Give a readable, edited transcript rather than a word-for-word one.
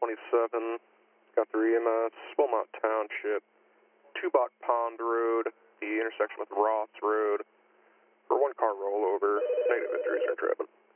27, got 3 EMS, Wilmot Township, Tubok Pond Road, the intersection with Ross Road, for 1 car rollover, negative injuries are driven.